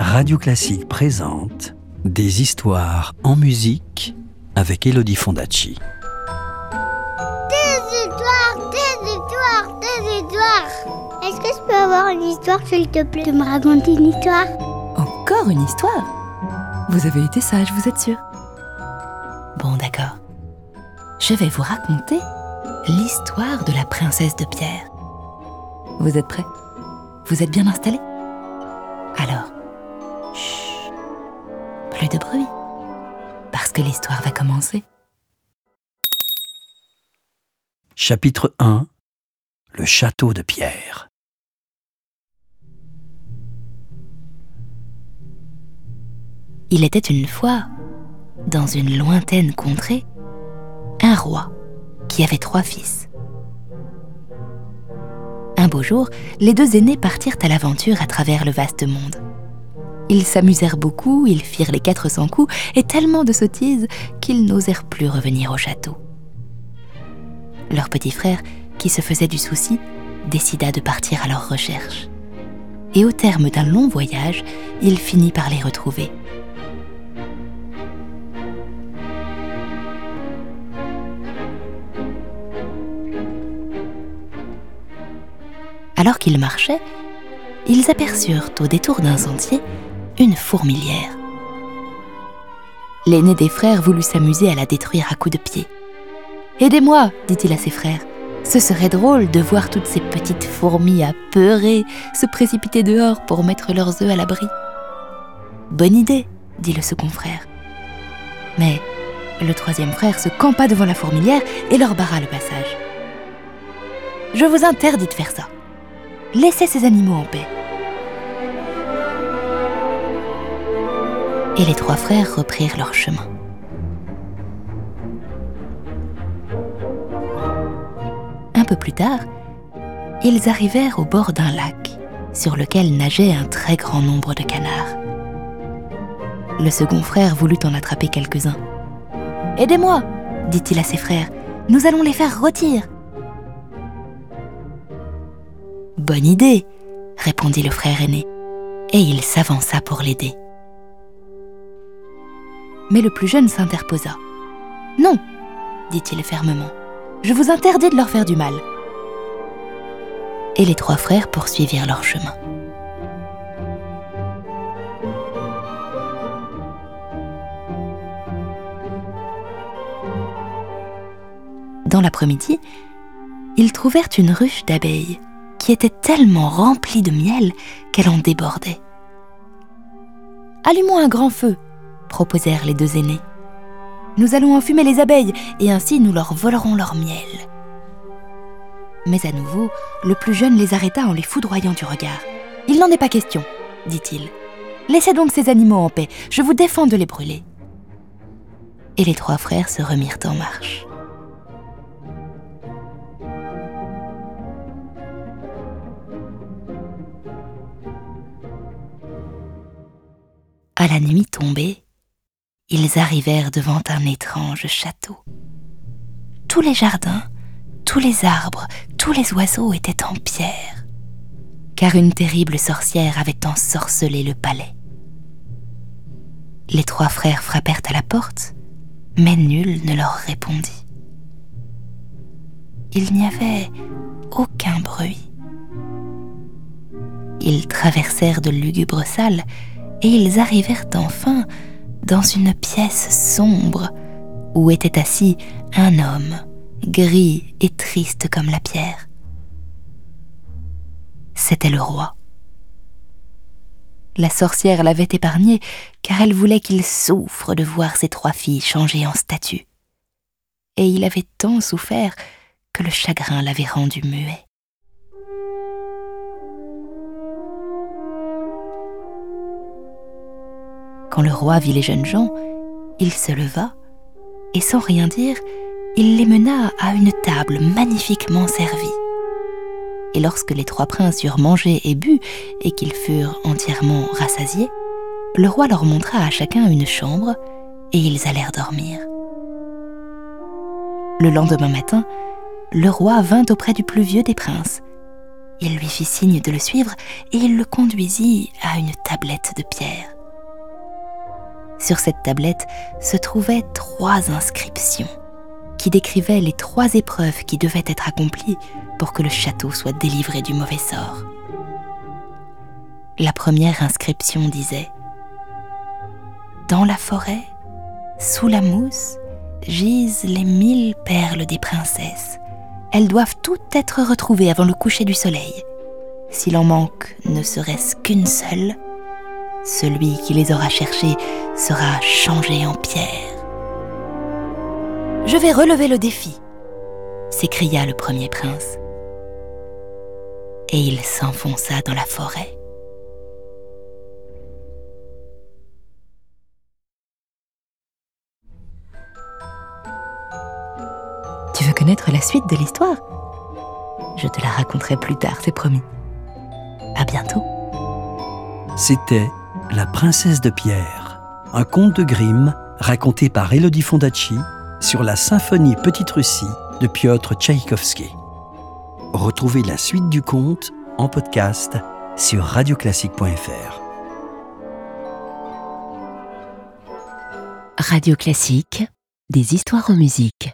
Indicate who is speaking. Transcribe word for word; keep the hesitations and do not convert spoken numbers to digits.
Speaker 1: Radio Classique présente Des histoires en musique avec Elodie Fondacci.
Speaker 2: Des histoires, des histoires, des histoires. Est-ce que je peux avoir une histoire, s'il te plaît, de me raconter une histoire?
Speaker 3: Encore une histoire? Vous avez été sage, vous êtes sûr? Bon, d'accord. Je vais vous raconter l'histoire de la princesse de pierre. Vous êtes prêts? Vous êtes bien installés? Alors, chut, plus de bruit, parce que l'histoire va commencer.
Speaker 1: Chapitre un. Le château de pierre.
Speaker 3: Il était une fois, dans une lointaine contrée, un roi qui avait trois fils. Un beau jour, les deux aînés partirent à l'aventure à travers le vaste monde. Ils s'amusèrent beaucoup, ils firent les quatre cents coups et tellement de sottises qu'ils n'osèrent plus revenir au château. Leur petit frère, qui se faisait du souci, décida de partir à leur recherche. Et au terme d'un long voyage, il finit par les retrouver. Alors qu'ils marchaient, ils aperçurent au détour d'un sentier une fourmilière. L'aîné des frères voulut s'amuser à la détruire à coups de pied. « Aidez-moi » dit-il à ses frères. « Ce serait drôle de voir toutes ces petites fourmis apeurées se précipiter dehors pour mettre leurs œufs à l'abri. »« Bonne idée » dit le second frère. Mais le troisième frère se campa devant la fourmilière et leur barra le passage. « Je vous interdis de faire ça. Laissez ces animaux en paix. » Et les trois frères reprirent leur chemin. Un peu plus tard, ils arrivèrent au bord d'un lac, sur lequel nageait un très grand nombre de canards. Le second frère voulut en attraper quelques-uns. « Aidez-moi » dit-il à ses frères, « nous allons les faire rôtir. » « Bonne idée » répondit le frère aîné, et il s'avança pour l'aider. Mais le plus jeune s'interposa. « Non » dit-il fermement, « je vous interdis de leur faire du mal. » Et les trois frères poursuivirent leur chemin. Dans l'après-midi, ils trouvèrent une ruche d'abeilles qui était tellement remplie de miel qu'elle en débordait. « Allumons un grand feu » proposèrent les deux aînés. « Nous allons enfumer les abeilles et ainsi nous leur volerons leur miel. » Mais à nouveau, le plus jeune les arrêta en les foudroyant du regard. « Il n'en est pas question, » dit-il. « Laissez donc ces animaux en paix, je vous défends de les brûler. » Et les trois frères se remirent en marche. À la nuit tombée, ils arrivèrent devant un étrange château. Tous les jardins, tous les arbres, tous les oiseaux étaient en pierre, car une terrible sorcière avait ensorcelé le palais. Les trois frères frappèrent à la porte, mais nul ne leur répondit. Il n'y avait aucun bruit. Ils traversèrent de lugubres salles et ils arrivèrent enfin dans une pièce sombre où était assis un homme, gris et triste comme la pierre. C'était le roi. La sorcière l'avait épargné car elle voulait qu'il souffre de voir ses trois filles changées en statues. Et il avait tant souffert que le chagrin l'avait rendu muet. Quand le roi vit les jeunes gens, il se leva et sans rien dire, il les mena à une table magnifiquement servie. Et lorsque les trois princes eurent mangé et bu et qu'ils furent entièrement rassasiés, le roi leur montra à chacun une chambre et ils allèrent dormir. Le lendemain matin, le roi vint auprès du plus vieux des princes. Il lui fit signe de le suivre et il le conduisit à une tablette de pierre. Sur cette tablette se trouvaient trois inscriptions qui décrivaient les trois épreuves qui devaient être accomplies pour que le château soit délivré du mauvais sort. La première inscription disait « Dans la forêt, sous la mousse, gisent les mille perles des princesses. Elles doivent toutes être retrouvées avant le coucher du soleil. S'il en manque ne serait-ce qu'une seule, celui qui les aura cherchées sera changé en pierre. » « Je vais relever le défi !» s'écria le premier prince. Et il s'enfonça dans la forêt. Tu veux connaître la suite de l'histoire ? Je te la raconterai plus tard, c'est promis. À bientôt.
Speaker 1: C'était La Princesse de Pierre, un conte de Grimm raconté par Élodie Fondacci sur la symphonie Petite Russie de Piotr Tchaïkovski. Retrouvez la suite du conte en podcast sur radioclassique point f r.
Speaker 3: Radio Classique, des histoires en musique.